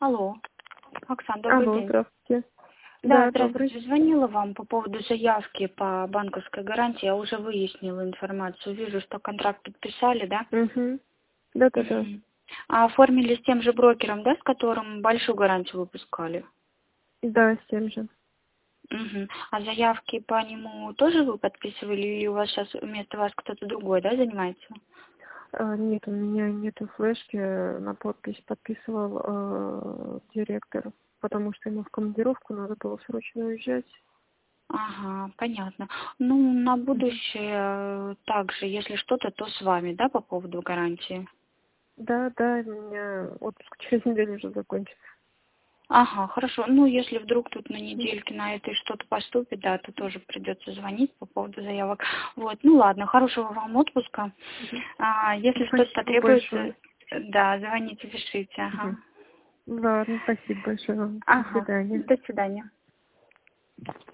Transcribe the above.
Алло, Оксан, добрый Алло, день. здравствуйте. Да, Да, добрый. здравствуйте. Звонила вам по поводу заявки по банковской гарантии. Я уже выяснила информацию. Вижу, что контракт подписали, да? Угу. Да-да-да. Мгм. А оформили с тем же брокером, да, с которым большую гарантию выпускали? Да, с тем же. Мгм. А заявки по нему тоже вы подписывали, или у вас сейчас вместо вас кто-то другой, да, занимается? Нет, у меня нету флешки. На подпись подписывал директор, потому что ему в командировку надо было срочно уезжать. Ага, понятно. Ну, на Мгм. будущее также, если что-то, то с вами, да, по поводу гарантии? Да, да, у меня отпуск через неделю уже закончится. Ага, хорошо. Ну, если вдруг тут на М. недельке на этой что-то поступит, да, то тоже придется звонить по поводу заявок. Вот, ну ладно, хорошего вам отпуска. Мгм. Если что-то Спасибо потребуется, большое. да, звоните, пишите. Ага. Мгм. Ладно, спасибо большое вам. До Ага, свидания. до свидания.